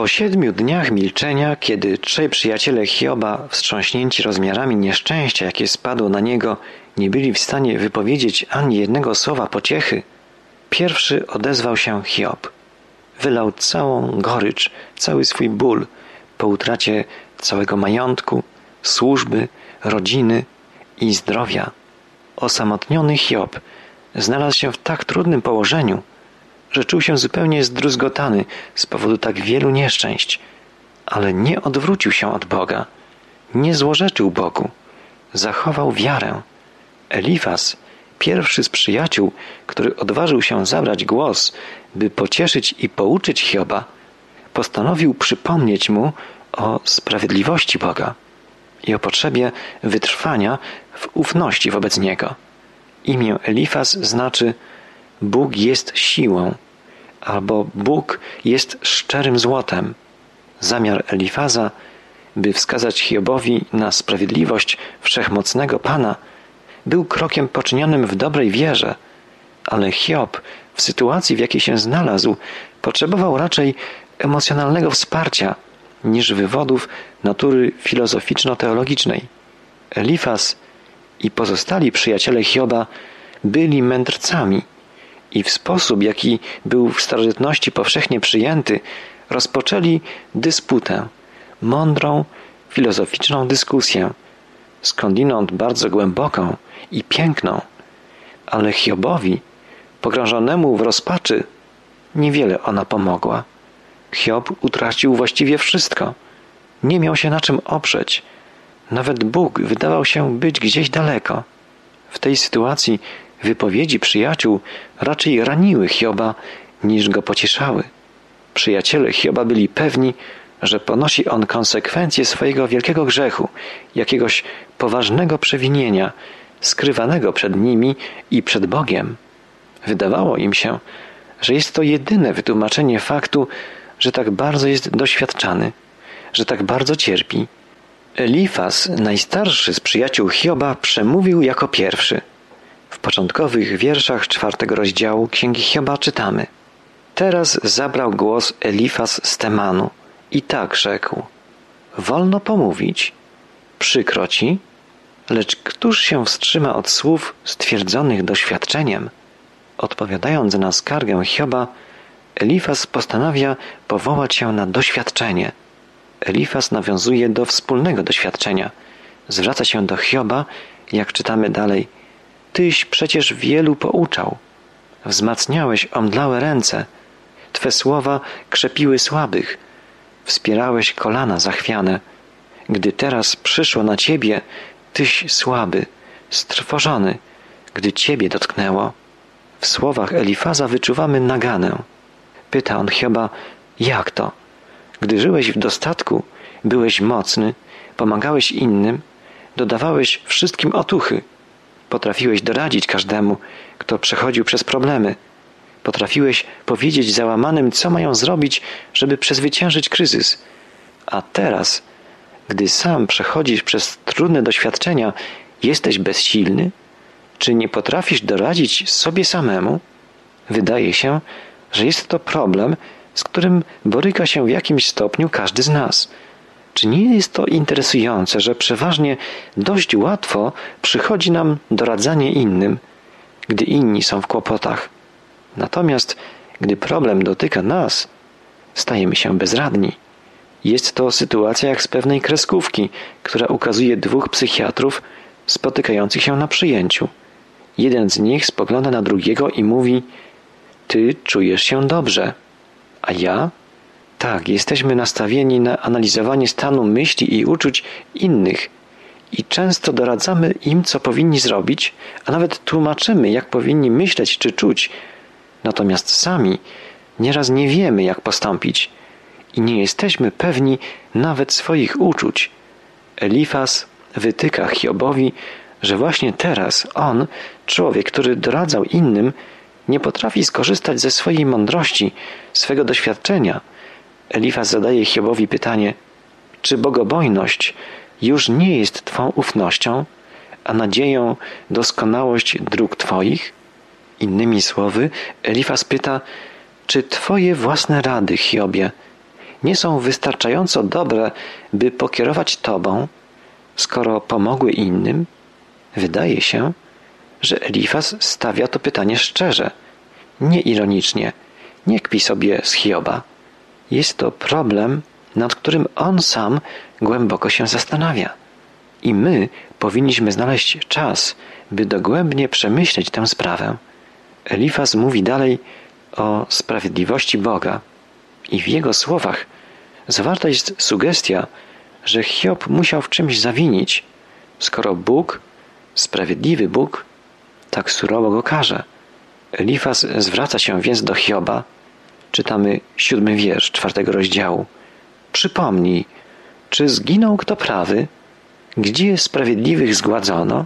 Po 7 dniach milczenia, kiedy 3 przyjaciele Hioba, wstrząśnięci rozmiarami nieszczęścia, jakie spadło na niego, nie byli w stanie wypowiedzieć ani jednego słowa pociechy, pierwszy odezwał się Hiob. Wylał całą gorycz, cały swój ból po utracie całego majątku, służby, rodziny i zdrowia. Osamotniony Hiob znalazł się w tak trudnym położeniu, że czuł się zupełnie zdruzgotany z powodu tak wielu nieszczęść, ale nie odwrócił się od Boga, nie złorzeczył Bogu, zachował wiarę. Elifaz, pierwszy z przyjaciół, który odważył się zabrać głos, by pocieszyć i pouczyć Hioba, postanowił przypomnieć mu o sprawiedliwości Boga i o potrzebie wytrwania w ufności wobec Niego. Imię Elifaz znaczy Bóg jest siłą, albo Bóg jest szczerym złotem. Zamiar Elifaza, by wskazać Hiobowi na sprawiedliwość wszechmocnego Pana, był krokiem poczynionym w dobrej wierze, ale Hiob w sytuacji, w jakiej się znalazł, potrzebował raczej emocjonalnego wsparcia niż wywodów natury filozoficzno-teologicznej. Elifaz i pozostali przyjaciele Hioba byli mędrcami i w sposób, jaki był w starożytności powszechnie przyjęty, rozpoczęli dysputę, mądrą, filozoficzną dyskusję, skądinąd bardzo głęboką i piękną, ale Hiobowi, pogrążonemu w rozpaczy, niewiele ona pomogła. Hiob utracił właściwie wszystko. Nie miał się na czym oprzeć. Nawet Bóg wydawał się być gdzieś daleko. W tej sytuacji wypowiedzi przyjaciół raczej raniły Hioba, niż go pocieszały. Przyjaciele Hioba byli pewni, że ponosi on konsekwencje swojego wielkiego grzechu, jakiegoś poważnego przewinienia, skrywanego przed nimi i przed Bogiem. Wydawało im się, że jest to jedyne wytłumaczenie faktu, że tak bardzo jest doświadczany, że tak bardzo cierpi. Elifaz, najstarszy z przyjaciół Hioba, przemówił jako pierwszy. W początkowych wierszach 4 rozdziału Księgi Hioba czytamy: Teraz zabrał głos Elifaz z Temanu i tak rzekł: Wolno pomówić, przykro ci, lecz któż się wstrzyma od słów stwierdzonych doświadczeniem? Odpowiadając na skargę Hioba, Elifaz postanawia powołać się na doświadczenie. Elifaz nawiązuje do wspólnego doświadczenia. Zwraca się do Hioba, jak czytamy dalej: Tyś przecież wielu pouczał, wzmacniałeś omdlałe ręce, Twe słowa krzepiły słabych, wspierałeś kolana zachwiane. Gdy teraz przyszło na Ciebie, Tyś słaby, strwożony, gdy Ciebie dotknęło. W słowach Elifaza wyczuwamy naganę. Pyta on Hioba: jak to? Gdy żyłeś w dostatku, byłeś mocny, pomagałeś innym, dodawałeś wszystkim otuchy. Potrafiłeś doradzić każdemu, kto przechodził przez problemy. Potrafiłeś powiedzieć załamanym, co mają zrobić, żeby przezwyciężyć kryzys. A teraz, gdy sam przechodzisz przez trudne doświadczenia, jesteś bezsilny? Czy nie potrafisz doradzić sobie samemu? Wydaje się, że jest to problem, z którym boryka się w jakimś stopniu każdy z nas. Czy nie jest to interesujące, że przeważnie dość łatwo przychodzi nam doradzanie innym, gdy inni są w kłopotach? Natomiast gdy problem dotyka nas, stajemy się bezradni. Jest to sytuacja jak z pewnej kreskówki, która ukazuje 2 psychiatrów spotykających się na przyjęciu. Jeden z nich spogląda na drugiego i mówi: Ty czujesz się dobrze, a ja? Tak, jesteśmy nastawieni na analizowanie stanu myśli i uczuć innych i często doradzamy im, co powinni zrobić, a nawet tłumaczymy, jak powinni myśleć czy czuć. Natomiast sami nieraz nie wiemy, jak postąpić i nie jesteśmy pewni nawet swoich uczuć. Elifaz wytyka Hiobowi, że właśnie teraz on, człowiek, który doradzał innym, nie potrafi skorzystać ze swojej mądrości, swego doświadczenia. Elifaz zadaje Hiobowi pytanie: czy bogobojność już nie jest Twą ufnością, a nadzieją doskonałość dróg Twoich? Innymi słowy, Elifaz pyta: czy Twoje własne rady, Hiobie, nie są wystarczająco dobre, by pokierować Tobą, skoro pomogły innym? Wydaje się, że Elifaz stawia to pytanie szczerze, nie ironicznie, nie kpi sobie z Hioba. Jest to problem, nad którym on sam głęboko się zastanawia. I my powinniśmy znaleźć czas, by dogłębnie przemyśleć tę sprawę. Elifaz mówi dalej o sprawiedliwości Boga i w jego słowach zawarta jest sugestia, że Hiob musiał w czymś zawinić, skoro Bóg, sprawiedliwy Bóg, tak surowo go karze. Elifaz zwraca się więc do Hioba. Czytamy 7 wiersz 4 rozdziału. Przypomnij, czy zginął kto prawy? Gdzie sprawiedliwych zgładzono?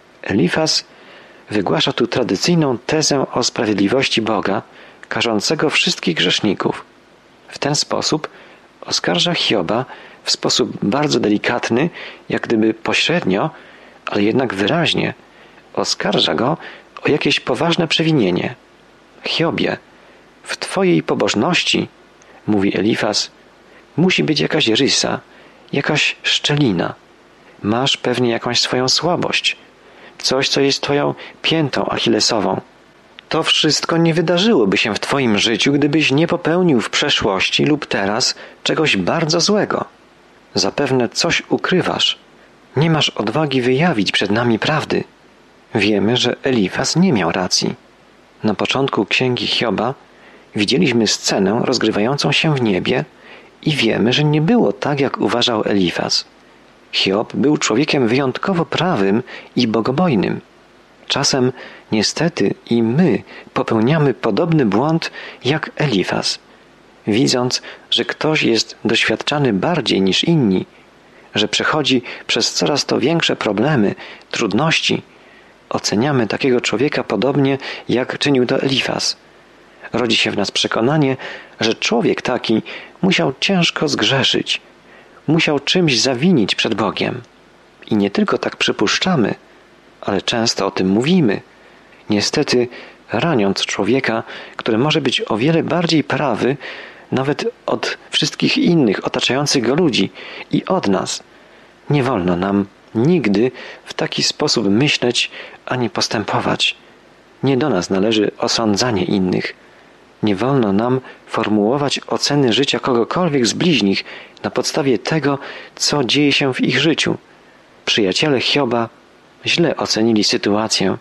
Elifaz wygłasza tu tradycyjną tezę o sprawiedliwości Boga, karzącego wszystkich grzeszników. W ten sposób oskarża Hioba w sposób bardzo delikatny, jak gdyby pośrednio, ale jednak wyraźnie, oskarża go o jakieś poważne przewinienie. Hiobie, w Twojej pobożności, mówi Elifaz, musi być jakaś rysa, jakaś szczelina. Masz pewnie jakąś swoją słabość, coś, co jest Twoją piętą achillesową. To wszystko nie wydarzyłoby się w Twoim życiu, gdybyś nie popełnił w przeszłości lub teraz czegoś bardzo złego. Zapewne coś ukrywasz. Nie masz odwagi wyjawić przed nami prawdy. Wiemy, że Elifaz nie miał racji. Na początku księgi Hioba widzieliśmy scenę rozgrywającą się w niebie i wiemy, że nie było tak, jak uważał Elifaz. Hiob był człowiekiem wyjątkowo prawym i bogobojnym. Czasem, niestety, i my popełniamy podobny błąd jak Elifaz. Widząc, że ktoś jest doświadczany bardziej niż inni, że przechodzi przez coraz to większe problemy, trudności, oceniamy takiego człowieka podobnie, jak czynił to Elifaz. Rodzi się w nas przekonanie, że człowiek taki musiał ciężko zgrzeszyć, musiał czymś zawinić przed Bogiem. I nie tylko tak przypuszczamy, ale często o tym mówimy, niestety raniąc człowieka, który może być o wiele bardziej prawy nawet od wszystkich innych otaczających go ludzi i od nas. Nie wolno nam nigdy w taki sposób myśleć ani postępować. Nie do nas należy osądzanie innych. Nie wolno nam formułować oceny życia kogokolwiek z bliźnich na podstawie tego, co dzieje się w ich życiu. Przyjaciele Hioba źle ocenili sytuację,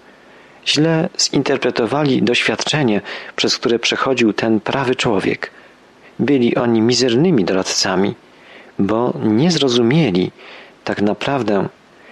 źle zinterpretowali doświadczenie, przez które przechodził ten prawy człowiek. Byli oni mizernymi doradcami, bo nie zrozumieli tak naprawdę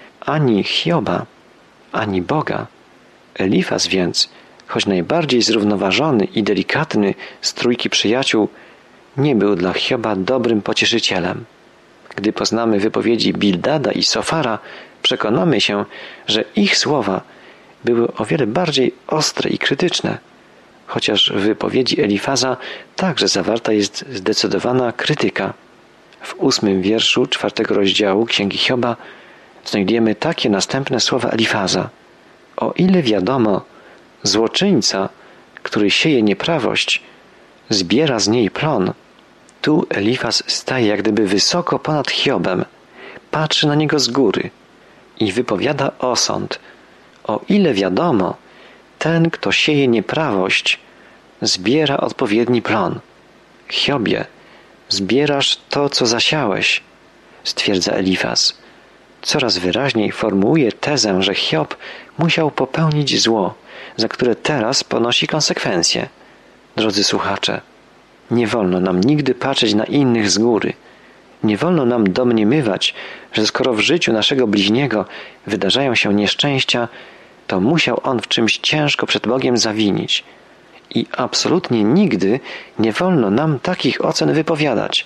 ani Hioba, ani Boga. Elifaz więc, choć najbardziej zrównoważony i delikatny z trójki przyjaciół, nie był dla Hioba dobrym pocieszycielem. Gdy poznamy wypowiedzi Bildada i Sofara, przekonamy się, że ich słowa były o wiele bardziej ostre i krytyczne, chociaż w wypowiedzi Elifaza także zawarta jest zdecydowana krytyka. W 8 wierszu 4 rozdziału Księgi Hioba znajdziemy takie następne słowa Elifaza. O ile wiadomo, złoczyńca, który sieje nieprawość, zbiera z niej plon. Tu Elifaz staje jak gdyby wysoko ponad Hiobem, patrzy na niego z góry i wypowiada osąd. O ile wiadomo, ten, kto sieje nieprawość, zbiera odpowiedni plon. Hiobie, zbierasz to, co zasiałeś, stwierdza Elifaz. Coraz wyraźniej formułuje tezę, że Hiob musiał popełnić zło, za które teraz ponosi konsekwencje. Drodzy słuchacze, nie wolno nam nigdy patrzeć na innych z góry. Nie wolno nam domniemywać, że skoro w życiu naszego bliźniego wydarzają się nieszczęścia, to musiał on w czymś ciężko przed Bogiem zawinić. I absolutnie nigdy nie wolno nam takich ocen wypowiadać,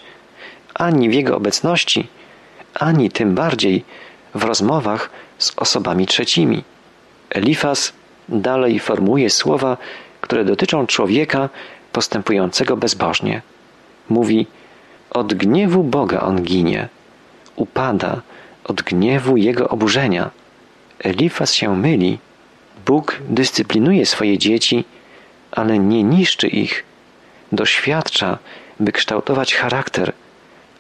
ani w jego obecności, ani tym bardziej w rozmowach z osobami trzecimi. Elifaz dalej formułuje słowa, które dotyczą człowieka postępującego bezbożnie. Mówi: od gniewu Boga on ginie, upada od gniewu Jego oburzenia. Elifaz się myli. Bóg dyscyplinuje swoje dzieci, ale nie niszczy ich. Doświadcza, by kształtować charakter,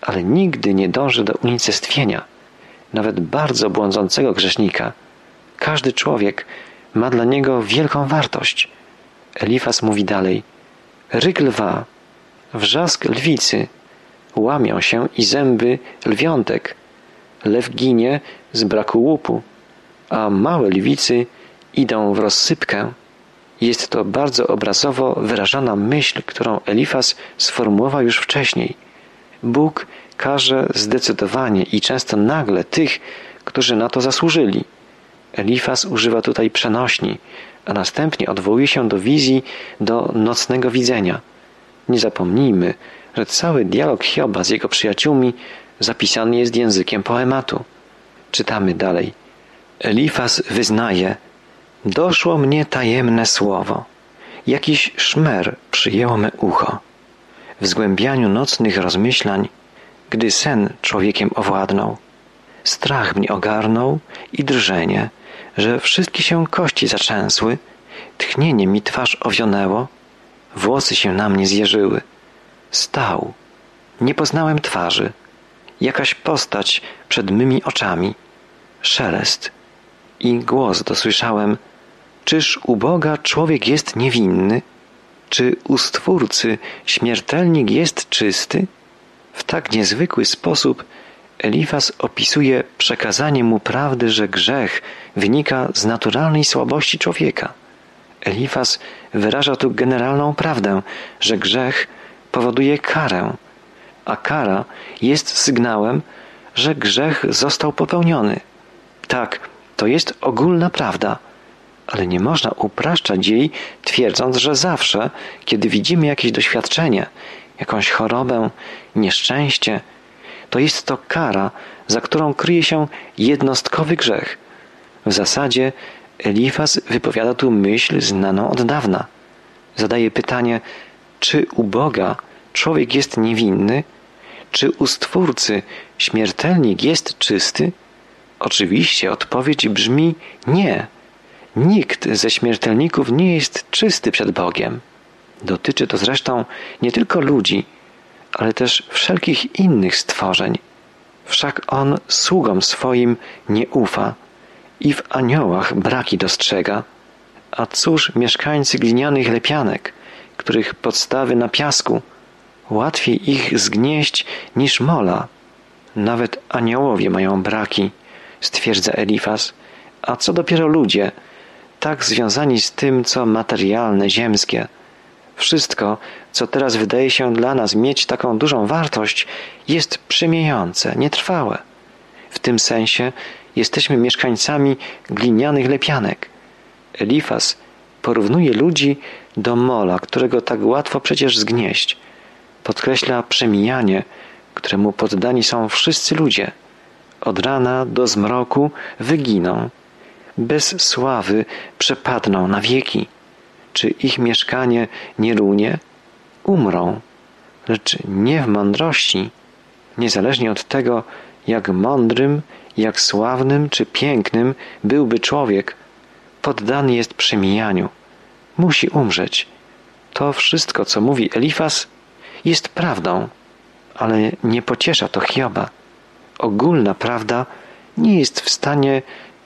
ale nigdy nie dąży do unicestwienia, nawet bardzo błądzącego grzesznika. Każdy człowiek ma dla niego wielką wartość. Elifaz mówi dalej: ryk lwa, wrzask lwicy, łamią się i zęby lwiątek. Lew ginie z braku łupu, a małe lwicy idą w rozsypkę. Jest to bardzo obrazowo wyrażana myśl, którą Elifaz sformułował już wcześniej. Bóg karze zdecydowanie i często nagle tych, którzy na to zasłużyli. Elifaz używa tutaj przenośni, a następnie odwołuje się do wizji, do nocnego widzenia. Nie zapomnijmy, że cały dialog Hioba z jego przyjaciółmi zapisany jest językiem poematu. Czytamy dalej. Elifaz wyznaje: doszło mnie tajemne słowo, jakiś szmer przyjęło me ucho. W zgłębianiu nocnych rozmyślań, gdy sen człowiekiem owładnął, strach mnie ogarnął i drżenie, że wszystkie się kości zatrzęsły, tchnienie mi twarz owionęło, włosy się na mnie zjeżyły. Stał, nie poznałem twarzy, jakaś postać przed mymi oczami, szelest i głos dosłyszałem: czyż u Boga człowiek jest niewinny? Czy u Stwórcy śmiertelnik jest czysty? W tak niezwykły sposób Elifaz opisuje przekazanie mu prawdy, że grzech wynika z naturalnej słabości człowieka. Elifaz wyraża tu generalną prawdę, że grzech powoduje karę, a kara jest sygnałem, że grzech został popełniony. Tak, to jest ogólna prawda, ale nie można upraszczać jej, twierdząc, że zawsze, kiedy widzimy jakieś doświadczenie, jakąś chorobę, nieszczęście, to jest to kara, za którą kryje się jednostkowy grzech. W zasadzie Elifaz wypowiada tu myśl znaną od dawna. Zadaje pytanie, czy u Boga człowiek jest niewinny? Czy u Stwórcy śmiertelnik jest czysty? Oczywiście odpowiedź brzmi nie. Nikt ze śmiertelników nie jest czysty przed Bogiem. Dotyczy to zresztą nie tylko ludzi, ale też wszelkich innych stworzeń. Wszak On sługom swoim nie ufa i w aniołach braki dostrzega. A cóż mieszkańcy glinianych lepianek, których podstawy na piasku, łatwiej ich zgnieść niż mola. Nawet aniołowie mają braki, stwierdza Elifaz, a co dopiero ludzie, tak związani z tym, co materialne, ziemskie. Wszystko, co teraz wydaje się dla nas mieć taką dużą wartość, jest przemijające, nietrwałe. W tym sensie jesteśmy mieszkańcami glinianych lepianek. Elifaz porównuje ludzi do mola, którego tak łatwo przecież zgnieść. Podkreśla przemijanie, któremu poddani są wszyscy ludzie. Od rana do zmroku wyginą. Bez sławy przepadną na wieki. Czy ich mieszkanie nie runie? Umrą, lecz nie w mądrości. Niezależnie od tego, jak mądrym, jak sławnym czy pięknym byłby człowiek, poddany jest przemijaniu. Musi umrzeć. To wszystko, co mówi Elifaz, jest prawdą, ale nie pociesza to Hioba. Ogólna prawda nie jest w stanie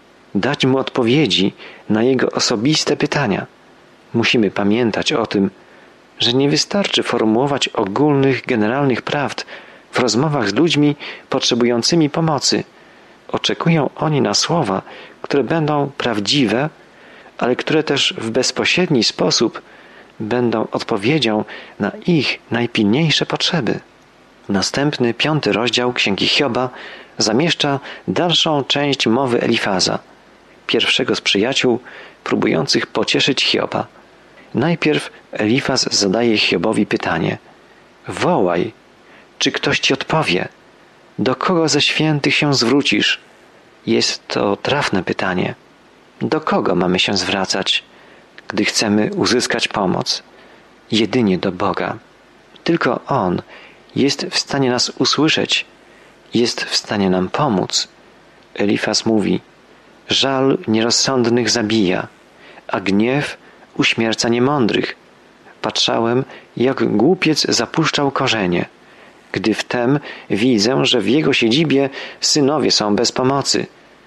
dać mu odpowiedzi na jego osobiste pytania. Musimy pamiętać o tym, że nie wystarczy formułować ogólnych, generalnych prawd w rozmowach z ludźmi potrzebującymi pomocy. Oczekują oni na słowa, które będą prawdziwe, ale które też w bezpośredni sposób będą odpowiedzią na ich najpilniejsze potrzeby. Następny 5 rozdział Księgi Hioba zamieszcza dalszą część mowy Elifaza, pierwszego z przyjaciół próbujących pocieszyć Hioba. Najpierw Elifaz zadaje Hiobowi pytanie: wołaj, czy ktoś ci odpowie? Do kogo ze świętych się zwrócisz? Jest to trafne pytanie. Do kogo mamy się zwracać, gdy chcemy uzyskać pomoc? Jedynie do Boga. Tylko On jest w stanie nas usłyszeć, jest w stanie nam pomóc. Elifaz mówi: żal nierozsądnych zabija, a gniew uśmierca niemądrych. Patrzałem, jak głupiec zapuszczał korzenie, gdy wtem widzę, że w jego siedzibie synowie są bez pomocy,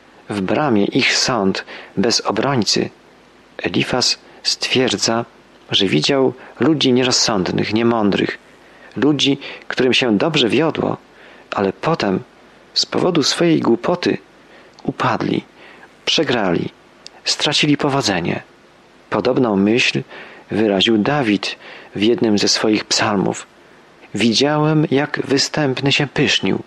w bramie ich sąd bez obrońcy. Elifaz stwierdza, że widział ludzi nierozsądnych, niemądrych, ludzi, którym się dobrze wiodło, ale potem z powodu swojej głupoty upadli, przegrali, stracili powodzenie. Podobną myśl wyraził Dawid w jednym ze swoich psalmów. Widziałem, jak występny się pysznił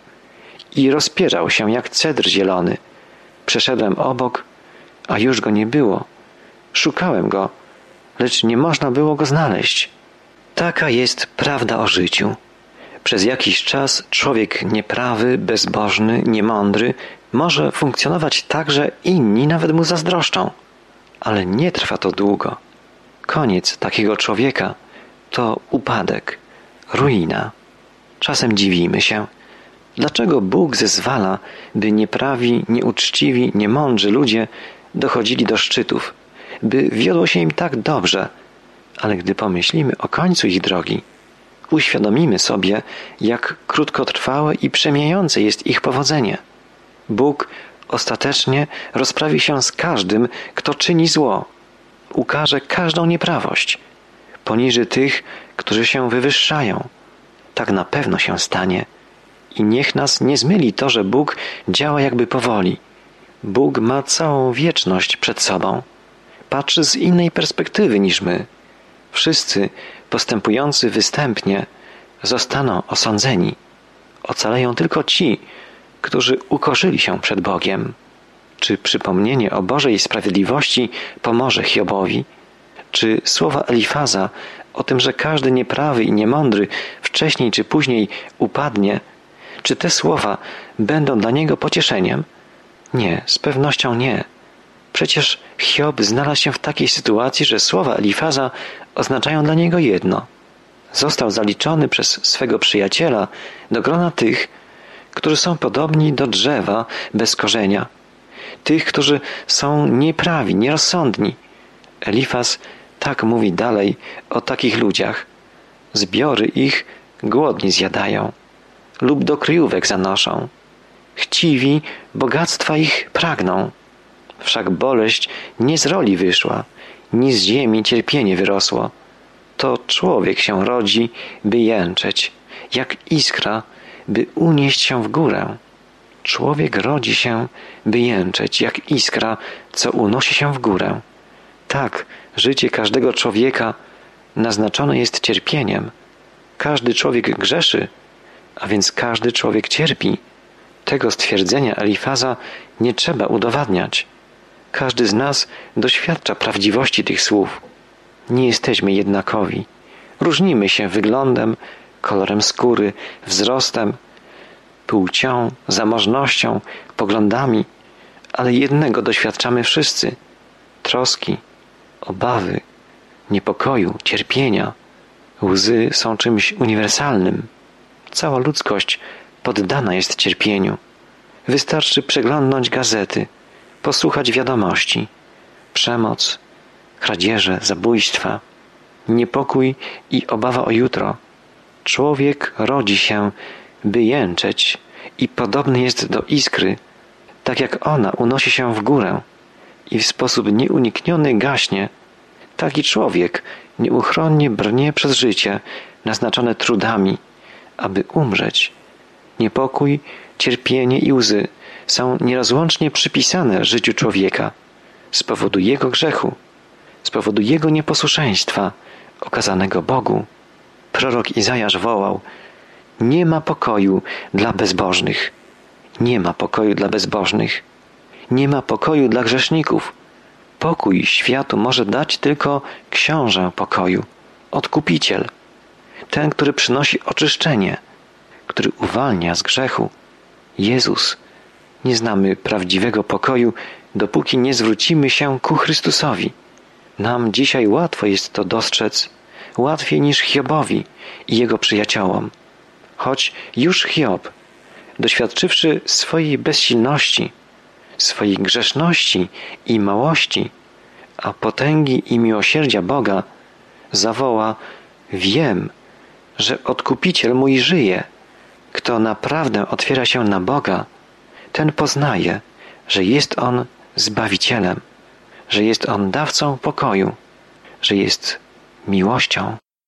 i rozpierzał się jak cedr zielony. Przeszedłem obok, a już go nie było. Szukałem go, lecz nie można było go znaleźć. Taka jest prawda o życiu. Przez jakiś czas człowiek nieprawy, bezbożny, niemądry może funkcjonować tak, że inni nawet mu zazdroszczą. Ale nie trwa to długo. Koniec takiego człowieka to upadek, ruina. Czasem dziwimy się, dlaczego Bóg zezwala, by nieprawi, nieuczciwi, niemądrzy ludzie dochodzili do szczytów, by wiodło się im tak dobrze, ale gdy pomyślimy o końcu ich drogi, uświadomimy sobie, jak krótkotrwałe i przemijające jest ich powodzenie. Bóg ostatecznie rozprawi się z każdym, kto czyni zło, ukaże każdą nieprawość, poniży tych, którzy się wywyższają. Tak na pewno się stanie. I niech nas nie zmyli to, że Bóg działa jakby powoli. Bóg ma całą wieczność przed sobą. Patrzy z innej perspektywy niż my. Wszyscy postępujący występnie zostaną osądzeni. Ocaleją tylko ci, którzy ukorzyli się przed Bogiem. Czy przypomnienie o Bożej sprawiedliwości pomoże Hiobowi? Czy słowa Elifaza o tym, że każdy nieprawy i niemądry wcześniej czy później upadnie, czy te słowa będą dla niego pocieszeniem? Nie, z pewnością nie. Przecież Hiob znalazł się w takiej sytuacji, że słowa Elifaza oznaczają dla niego jedno. Został zaliczony przez swego przyjaciela do grona tych, którzy są podobni do drzewa bez korzenia, tych, którzy są nieprawi, nierozsądni. Elifaz tak mówi dalej o takich ludziach. Zbiory ich głodni zjadają lub do kryjówek zanoszą. Chciwi bogactwa ich pragną. Wszak boleść nie z roli wyszła, ni z ziemi cierpienie wyrosło. To człowiek się rodzi, by jęczeć, jak iskra, by unieść się w górę. Człowiek rodzi się, by jęczeć, jak iskra, co unosi się w górę. Tak, życie każdego człowieka naznaczone jest cierpieniem. Każdy człowiek grzeszy, a więc każdy człowiek cierpi. Tego stwierdzenia Elifaza nie trzeba udowadniać. Każdy z nas doświadcza prawdziwości tych słów. Nie jesteśmy jednakowi. Różnimy się wyglądem, kolorem skóry, wzrostem, płcią, zamożnością, poglądami, ale jednego doświadczamy wszyscy. Troski, obawy, niepokoju, cierpienia. Łzy są czymś uniwersalnym. Cała ludzkość poddana jest cierpieniu. Wystarczy przeglądnąć gazety, posłuchać wiadomości. Przemoc, kradzieże, zabójstwa, niepokój i obawa o jutro. Człowiek rodzi się, by jęczeć i podobny jest do iskry, tak jak ona unosi się w górę i w sposób nieunikniony gaśnie. Taki człowiek nieuchronnie brnie przez życie naznaczone trudami, aby umrzeć. Niepokój, cierpienie i łzy są nierozłącznie przypisane życiu człowieka z powodu jego grzechu, z powodu jego nieposłuszeństwa okazanego Bogu. Prorok Izajasz wołał: nie ma pokoju dla bezbożnych, nie ma pokoju dla bezbożnych, nie ma pokoju dla grzeszników. Pokój światu może dać tylko książę pokoju, Odkupiciel, ten, który przynosi oczyszczenie, który uwalnia z grzechu. Jezus. Nie znamy prawdziwego pokoju, dopóki nie zwrócimy się ku Chrystusowi. Nam dzisiaj łatwo jest to dostrzec, łatwiej niż Hiobowi i jego przyjaciołom. Choć już Hiob, doświadczywszy swojej bezsilności, swojej grzeszności i małości, a potęgi i miłosierdzia Boga, zawoła: wiem, że Odkupiciel mój żyje, Kto naprawdę otwiera się na Boga, ten poznaje, że jest On Zbawicielem, że jest On dawcą pokoju, że jest miłością.